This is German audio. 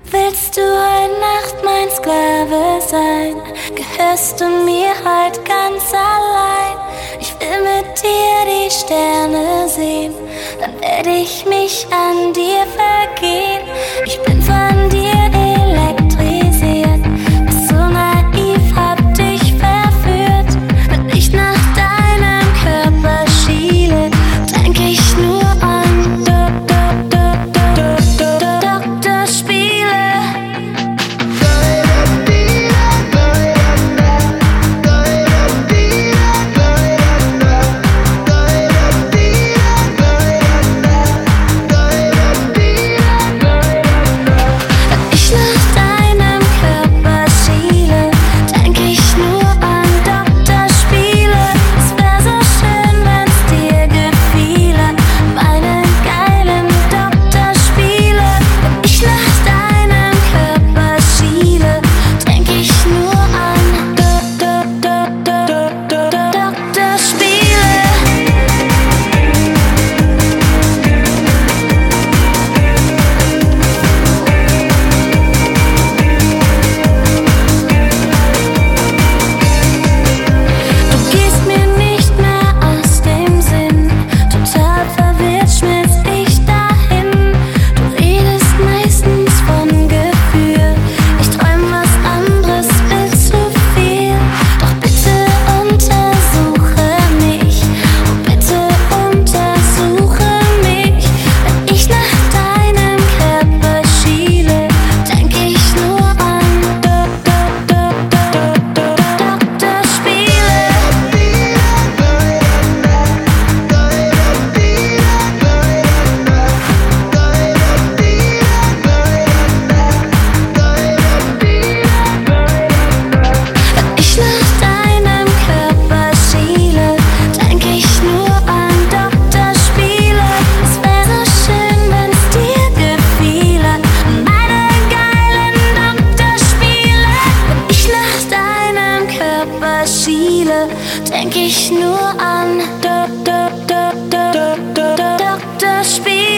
Willst du heute Nacht mein Sklave sein? Gehörst du mir heute ganz allein? Ich will mit dir die Sterne sehen, dann werde ich mich an dir vergehen. Ich bin von dir elektrisiert, bist so naiv, hab dich verführt. Wenn ich nach deinem Körper schiele, denk ich nur an Doktorspiele. Denk ich nur an Doktorspiele.